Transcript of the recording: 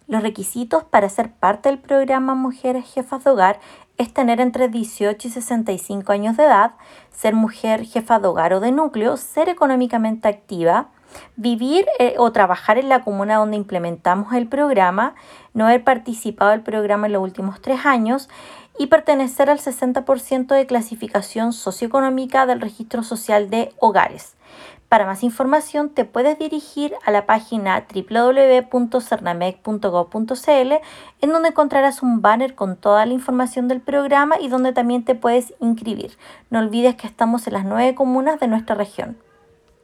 Los requisitos para ser parte del programa Mujeres Jefas de Hogar es tener entre 18 y 65 años de edad, ser mujer jefa de hogar o de núcleo, ser económicamente activa, vivir o trabajar en la comuna donde implementamos el programa, no haber participado del programa en los últimos 3 años y pertenecer al 60% de clasificación socioeconómica del Registro Social de Hogares. Para más información te puedes dirigir a la página www.cernamec.gov.cl, en donde encontrarás un banner con toda la información del programa y donde también te puedes inscribir. No olvides que estamos en las 9 comunas de nuestra región.